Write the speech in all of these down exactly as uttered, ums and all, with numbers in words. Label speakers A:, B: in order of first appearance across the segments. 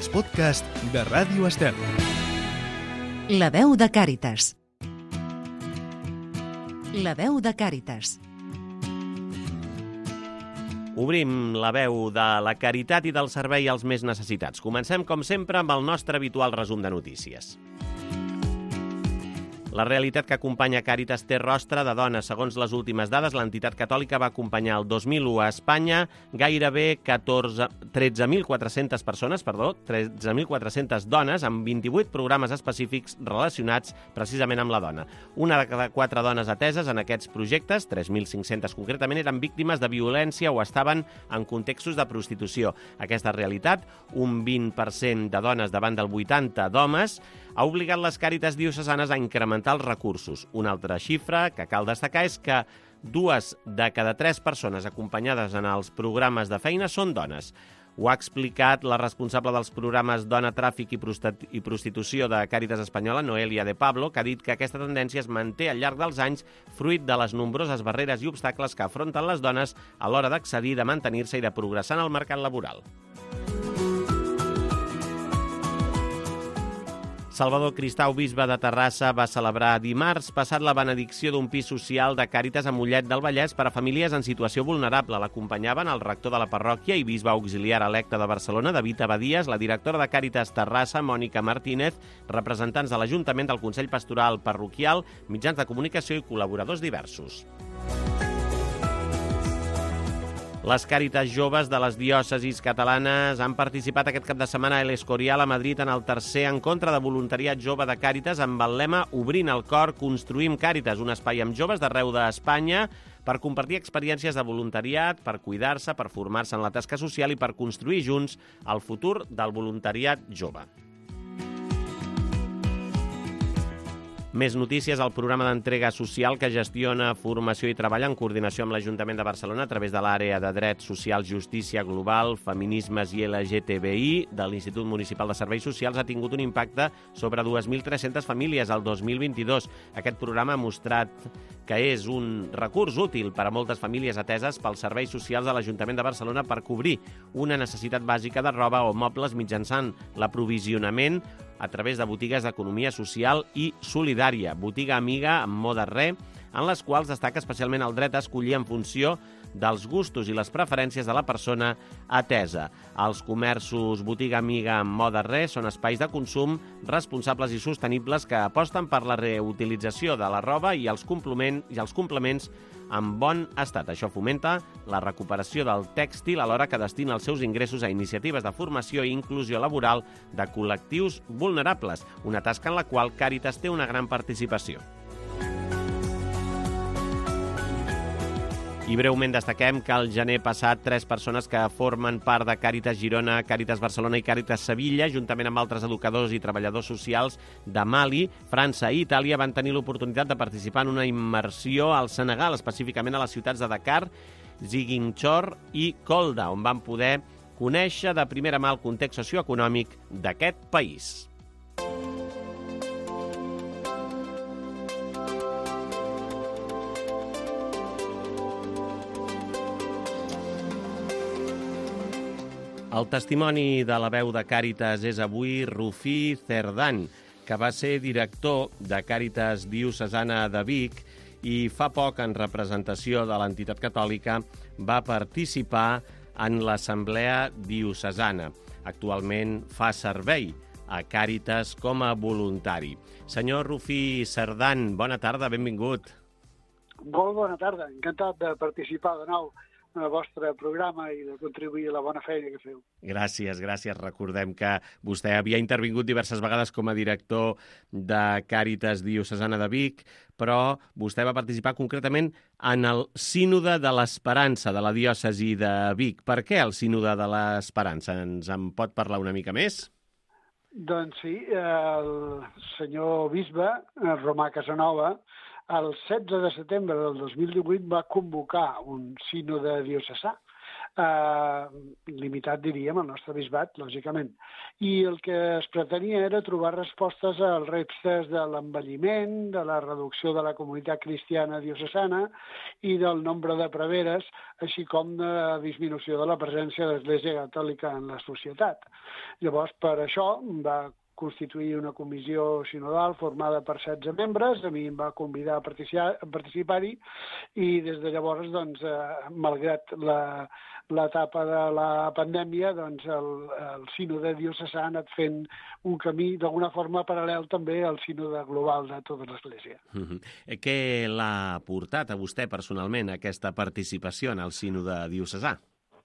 A: els podcasts de Ràdio Estel.
B: La veu de Càritas. La veu de Càritas.
C: Obrim la veu de la caritat i del servei als més necessitats. Comencem, com sempre, amb el nostre habitual resum de notícies. La realitat que acompanya Càritas té rostre de dona. Segons les últimes dades, l'entitat catòlica va acompanyar el dos mil u a Espanya gairebé tretze mil quatre-centes persones, perdó, tretze mil quatre-centes dones amb vint-i-vuit programes específics relacionats precisament amb la dona. Una de cada quatre dones ateses en aquests projectes, tres mil cinc-centes concretament, eren víctimes de violència o estaven en contextos de prostitució. Aquesta realitat, un vint per cent de dones davant del vuitanta d'homes, ha obligat les Càritas diocesanes a incrementar els recursos. Una altra xifra que cal destacar és que dues de cada tres persones acompanyades en els programes de feina són dones. Ho ha explicat la responsable dels programes Dona, Tràfic i Prostitució de Càritas Espanyola, Noelia de Pablo, que ha dit que aquesta tendència es manté al llarg dels anys fruit de les nombroses barreres i obstacles que afronten les dones a l'hora d'accedir, de mantenir-se i de progressar en el mercat laboral. Salvador Cristau, bisbe de Terrassa, va celebrar dimarts passat la benedicció d'un pis social de Càritas a Mollet del Vallès per a famílies en situació vulnerable. L'acompanyaven el rector de la parròquia i bisbe auxiliar electe de Barcelona, David Abadías, la directora de Càritas Terrassa, Mònica Martínez, representants de l'Ajuntament, del Consell Pastoral Parroquial, mitjans de comunicació i col·laboradors diversos. Les Càritas joves de les diòcesis catalanes han participat aquest cap de setmana a l'Escorial a Madrid en el tercer encontre de voluntariat jove de Càritas amb el lema Obrint el cor, construïm Càritas, un espai amb joves d'arreu d'Espanya per compartir experiències de voluntariat, per cuidar-se, per formar-se en la tasca social i per construir junts el futur del voluntariat jove. Més notícies, el programa d'entrega social que gestiona formació i treball en coordinació amb l'Ajuntament de Barcelona a través de l'àrea de drets socials, justícia global, feminismes i L G T B I de l'Institut Municipal de Serveis Socials ha tingut un impacte sobre dues mil tres-centes famílies el dos mil vint-i-dos. Aquest programa ha mostrat que és un recurs útil per a moltes famílies ateses pels serveis socials de l'Ajuntament de Barcelona per cobrir una necessitat bàsica de roba o mobles mitjançant l'aprovisionament a través de botigues d'economia social i solidària, botiga amiga amb moda re, en les quals destaca especialment el dret a escollir en funció dels gustos i les preferències de la persona atesa. Els comerços botiga amiga amb moda re són espais de consum responsables i sostenibles que aposten per la reutilització de la roba i els complements, i els complements en bon estat. Això fomenta la recuperació del tèxtil alhora que destina els seus ingressos a iniciatives de formació i inclusió laboral de col·lectius vulnerables, una tasca en la qual Càritas té una gran participació. I breument destaquem que al gener passat tres persones que formen part de Càritas Girona, Càritas Barcelona i Càritas Sevilla, juntament amb altres educadors i treballadors socials de Mali, França i Itàlia, van tenir l'oportunitat de participar en una immersió al Senegal, específicament a les ciutats de Dakar, Ziguinchor i Kolda, on van poder conèixer de primera mà el context socioeconòmic d'aquest país. El testimoni de la veu de Càritas és avui Rufí Cerdán, que va ser director de Càritas Diocesana de Vic i fa poc, en representació de l'entitat catòlica, va participar en l'Assemblea Diocesana. Actualment fa servei a Càritas com a voluntari. Senyor Rufí Cerdán, bona tarda, benvingut.
D: Molt bona tarda, encantat de participar de nou en el vostre programa i de contribuir a la bona feina que feu.
C: Gràcies, gràcies. Recordem que vostè havia intervingut diverses vegades com a director de Càritas Diocesana de Vic, però vostè va participar concretament en el Sínode de l'Esperança de la diòcesi de Vic. Per què el Sínode de l'Esperança? Ens en pot parlar una mica més?
D: Doncs sí, el senyor bisbe, Romà Casanova, el setze de setembre del dos mil divuit va convocar un sínode diocesà eh, limitat, diríem, al nostre bisbat, lògicament. I el que es pretenia era trobar respostes als reptes de l'envelliment, de la reducció de la comunitat cristiana diocesana i del nombre de preveres, així com de la disminució de la presència de l'Església Catòlica en la societat. Llavors, per això va constituir una comissió sinodal formada per setze membres, a mi em va convidar a participar-hi i des de llavors, doncs, eh, malgrat la, l'etapa de la pandèmia, doncs el, el sínode diocesà ha anat fent un camí d'alguna forma paral·lel també al sínode global de tota l'Església.
C: Mm-hmm. Què l'ha portat a vostè personalment aquesta participació en el sínode diocesà?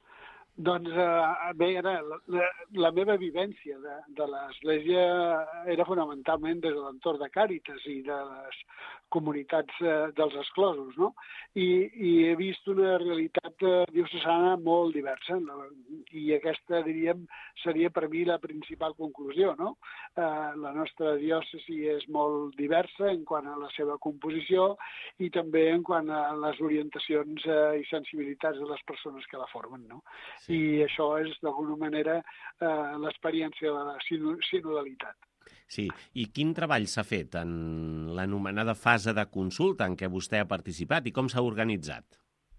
D: Doncs eh, bé, era la, la, la meva vivència de, de l'Església era fonamentalment des de l'entorn de Càritas i de les comunitats eh, dels exclosos, no? I, i he vist una realitat eh, diocesana molt diversa, no? I aquesta, diríem, seria per mi la principal conclusió, no? Eh, la nostra diòcesi és molt diversa en quant a la seva composició i també en quant a les orientacions eh, i sensibilitats de les persones que la formen, no? Sí. I això és, d'alguna manera, eh, l'experiència de la sinodalitat.
C: Sí, i quin treball s'ha fet en l'anomenada fase de consulta en què vostè ha participat i com s'ha organitzat?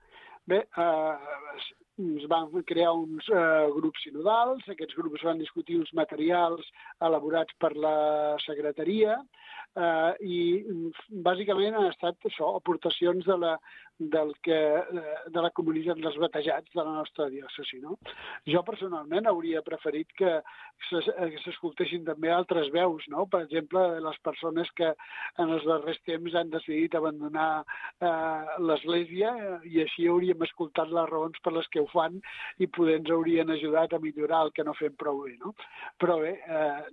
D: Bé, eh, es van crear uns eh, grups sinodals, aquests grups van discutir uns materials elaborats per la secretaria eh, i bàsicament han estat això, aportacions de la, del que, de la comunitat dels batejats de la nostra diòcesi, no? Jo personalment hauria preferit que s'escoltessin també altres veus, no? Per exemple, les persones que en els darrers temps han decidit abandonar eh, l'Església i així hauríem escoltat les raons per les que ho fan i poder ens haurien ajudat a millorar el que no fem prou bé, no? Però bé,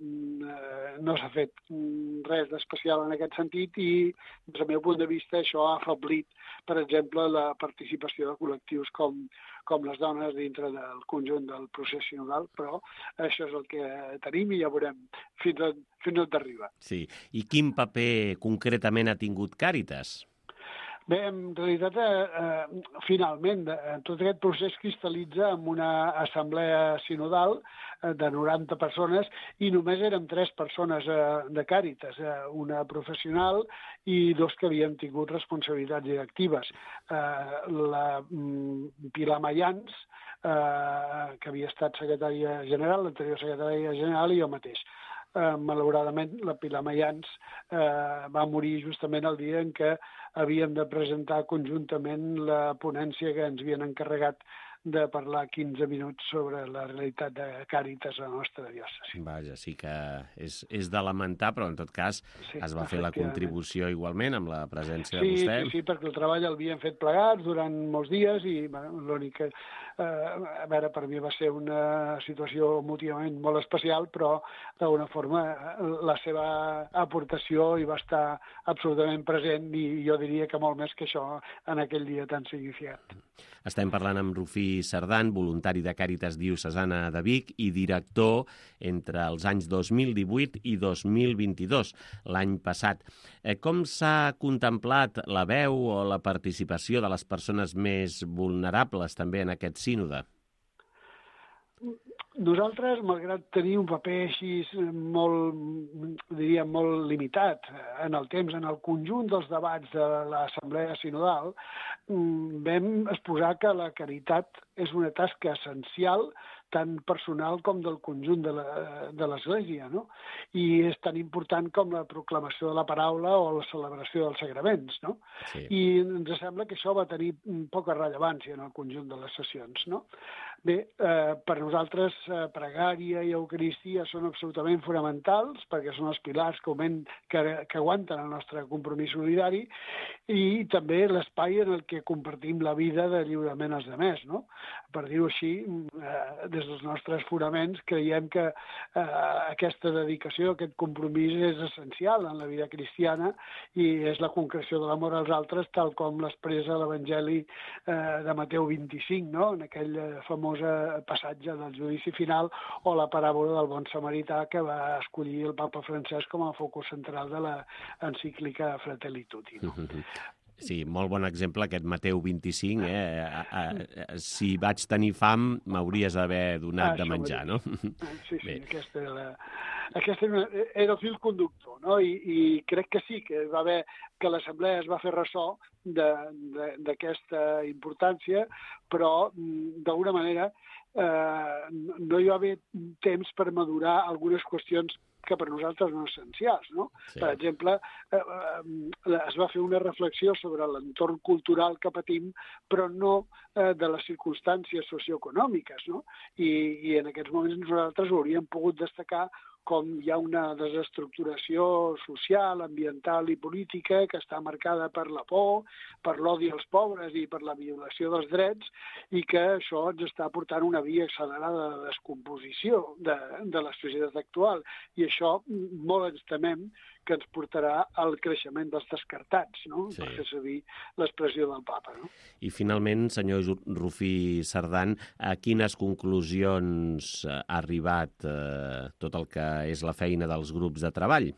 D: eh, no s'ha fet res d'especial en aquest sentit i, des del meu punt de vista, això ha afeblit, per exemple, la participació de col·lectius com, com les dones dintre del conjunt del procés sinodal, però això és el que tenim i ja veurem fins on, fins on arriba.
C: Sí. I quin paper concretament ha tingut Càritas?
D: Bé, en realitat, eh, eh, finalment, eh, tot aquest procés cristal·litza en una assemblea sinodal eh, de noranta persones i només eren tres persones eh, de Càritas, eh, una professional i dos que havien tingut responsabilitats directives. Eh, la mm, Pilar Mayans, eh, que havia estat secretària general, l'anterior secretària general, i jo mateix. Eh, malauradament, la Pilar Mayans eh, va morir justament el dia en què havíem de presentar conjuntament la ponència que ens havien encarregat de parlar quinze minuts sobre la realitat de Càritas a la nostra diòcesi.
C: Vaja, sí que és, és de lamentar, però en tot cas sí, es va fer la contribució igualment amb la presència
D: sí,
C: de vostè.
D: Sí, sí, perquè el treball l'havien fet plegats durant molts dies i bueno, l'únic que, eh, a veure, per mi va ser una situació emotivament molt especial, però d'alguna forma la seva aportació hi va estar absolutament present i jo diria que molt més que això en aquell dia tan significat.
C: Estem parlant amb Rufí Cerdan, voluntari de Càritas Diocesana de Vic i director entre els anys dos mil divuit i dos mil vint-i-dos, l'any passat. Com s'ha contemplat la veu o la participació de les persones més vulnerables també en aquest sínode?
D: Nosaltres, malgrat tenir un paper així molt, diríem, molt limitat en el temps, en el conjunt dels debats de l'Assemblea Sinodal, vam exposar que la caritat és una tasca essencial tant personal com del conjunt de l'Església, no? I és tan important com la proclamació de la paraula o la celebració dels sagraments, no? Sí. I ens sembla que això va tenir poca rellevància en el conjunt de les sessions, no? Bé, eh, per nosaltres eh, pregària i eucaristia són absolutament fonamentals perquè són els pilars que, augment, que, que aguanten el nostre compromís solidari i també l'espai en el que compartim la vida de lliurement als demés, no? Per dir-ho així, eh, des dels nostres fonaments creiem que eh, aquesta dedicació, aquest compromís és essencial en la vida cristiana i és la concreció de l'amor als altres tal com l'expressa l'Evangeli eh, de Mateu vint-i-cinc, no? En aquell famós passatge del judici final o la paràbola del bon samarità que va escollir el papa Francesc com a focus central de l'encíclica Fratelli Tutti. No?
C: Sí, molt bon exemple aquest Mateu vint-i-cinc, eh? A, a, a, si vaig tenir fam, m'hauries d'haver donat
D: Ah,
C: de
D: això
C: menjar, no?
D: Sí, sí,
C: Bé.
D: aquesta era, la, aquesta era, una, era el fil conductor, no? I, I crec que sí, que va haver que l'Assemblea es va fer ressò d'aquesta importància, però d'alguna manera eh, no hi va haver temps per madurar algunes qüestions que per nosaltres no són essencials, no?
C: Sí.
D: Per exemple, eh, eh, es va fer una reflexió sobre l'entorn cultural que patim, però no eh, de les circumstàncies socioeconòmiques, no? I, I en aquests moments nosaltres ho hauríem pogut destacar com hi ha una desestructuració social, ambiental i política que està marcada per la por, per l'odi als pobres i per la violació dels drets, i que això ens està portant una via accelerada de descomposició de, de la societat actual. I això molt ens temem que ens portarà al creixement dels descartats, no?
C: Sí.
D: Per fer servir l'expressió del papa, no?
C: I finalment, senyor Rufí Cerdan, a quines conclusions ha arribat eh, tot el que és la feina dels grups de treball?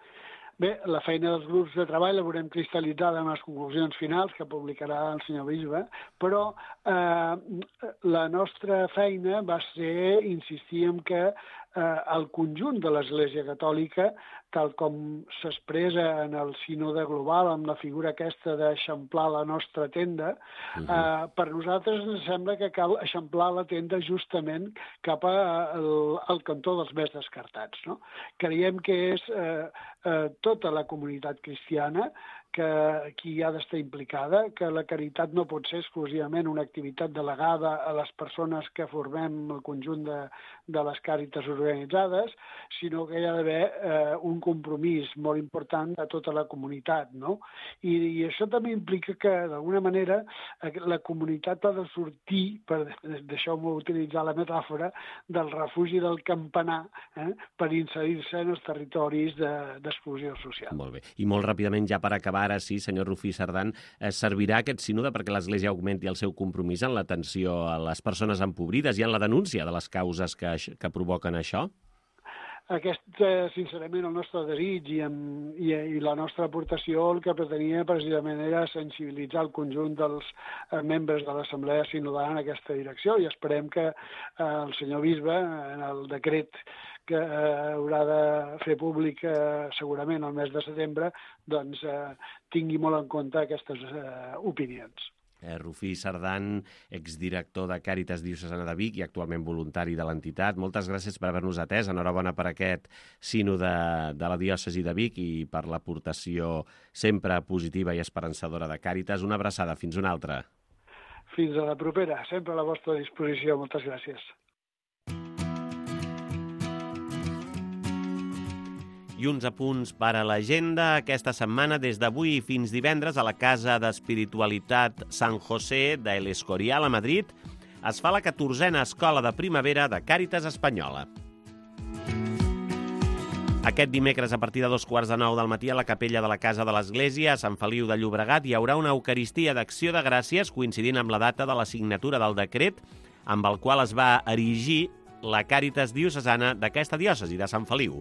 D: Bé, la feina dels grups de treball la veurem cristal·litzada en les conclusions finals que publicarà el senyor Bisbe, però eh, la nostra feina va ser insistir en que eh, el conjunt de l'Església Catòlica, tal com s'expressa en el sínode global, amb la figura aquesta d'eixamplar la nostra tenda, uh-huh. eh, per nosaltres ens sembla que cal eixamplar la tenda justament cap al, al cantó dels més descartats, no? Creiem que és eh, eh, tota la comunitat cristiana que qui ha d'estar implicada, que la caritat no pot ser exclusivament una activitat delegada a les persones que formem el conjunt de, de les càritas organitzades, sinó que hi ha d'haver eh, un compromís molt important de tota la comunitat, no? I, i això també implica que, d'alguna manera, la comunitat ha de sortir, per deixeu-me utilitzar la metàfora, del refugi del campanar, eh, per inserir-se en els territoris d'exclusió social.
C: Molt bé. I molt ràpidament, ja per acabar, ara sí, senyor Rufí Cerdan, eh, servirà aquest sínode perquè l'Església augmenti el seu compromís en l'atenció a les persones empobrides i en la denúncia de les causes que, que provoquen això?
D: Aquest, eh, sincerament, el nostre desig i, amb, i, i la nostra aportació el que pretenia precisament era sensibilitzar el conjunt dels eh, membres de l'Assemblea Sinodal en aquesta direcció, i esperem que eh, el senyor Bisbe, en el decret que eh, haurà de fer públic eh, segurament el mes de setembre, doncs eh, tingui molt en compte aquestes eh, opinions.
C: Eh, Rufí Cerdan, exdirector de Càritas Diocesana de Vic i actualment voluntari de l'entitat. Moltes gràcies per haver-nos atès. Enhorabona per aquest sínode de la diòcesi de Vic i per l'aportació sempre positiva i esperançadora de Càritas. Una abraçada. Fins una altra.
D: Fins a la propera. Sempre a la vostra disposició. Moltes gràcies.
C: I uns apunts per a l'agenda. Aquesta setmana, des d'avui fins divendres, a la Casa d'Espiritualitat San José de El Escorial, a Madrid, es fa la catorzena escola de primavera de Càritas Espanyola. Aquest dimecres, a partir de dos quarts de nou del matí, a la capella de la Casa de l'Església, a Sant Feliu de Llobregat, hi haurà una Eucaristia d'Acció de Gràcies, coincidint amb la data de la signatura del decret amb el qual es va erigir la Càritas diocesana d'aquesta diòcesi de Sant Feliu.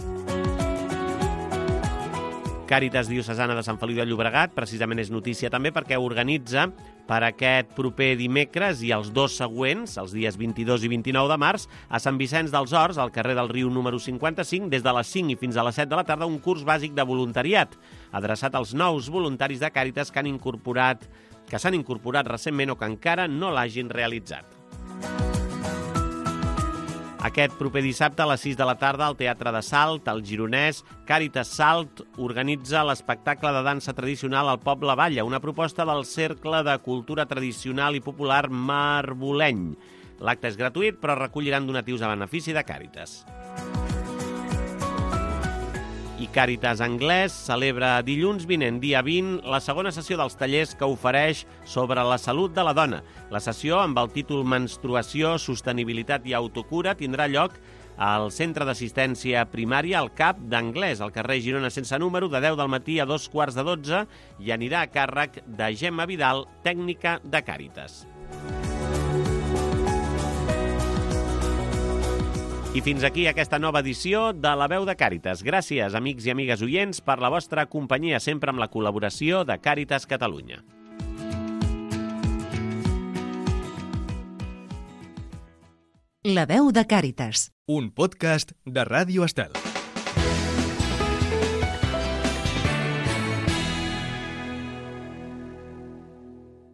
C: Càritas Diocesana de Sant Feliu de Llobregat precisament és notícia també perquè organitza per aquest proper dimecres i els dos següents, els dies vint-i-dos i vint-i-nou de març, a Sant Vicenç dels Horts, al carrer del Riu número cinquanta-cinc, des de les cinc i fins a les set de la tarda, un curs bàsic de voluntariat, adreçat als nous voluntaris de Càritas que han incorporat, que s'han incorporat recentment o que encara no l'hagin realitzat. Aquest proper dissabte a les sis de la tarda al Teatre de Salt, al Gironès, Càritas Salt organitza l'espectacle de dansa tradicional al Poble Balla, una proposta del Cercle de Cultura Tradicional i Popular Marboleny. L'acte és gratuït, però recolliran donatius a benefici de Càritas. I Càritas Anglès celebra dilluns vinent, dia vint, la segona sessió dels tallers que ofereix sobre la salut de la dona. La sessió, amb el títol Menstruació, Sostenibilitat i Autocura, tindrà lloc al Centre d'Assistència Primària al C A P d'Anglès, al carrer Girona sense número, de deu del matí a dos quarts de dotze, i anirà a càrrec de Gemma Vidal, tècnica de Càritas. I fins aquí aquesta nova edició de La Veu de Càritas. Gràcies, amics i amigues oients, per la vostra companyia, sempre amb la col·laboració de Càritas Catalunya.
B: La Veu de Càritas.
A: Un podcast de Ràdio Estel.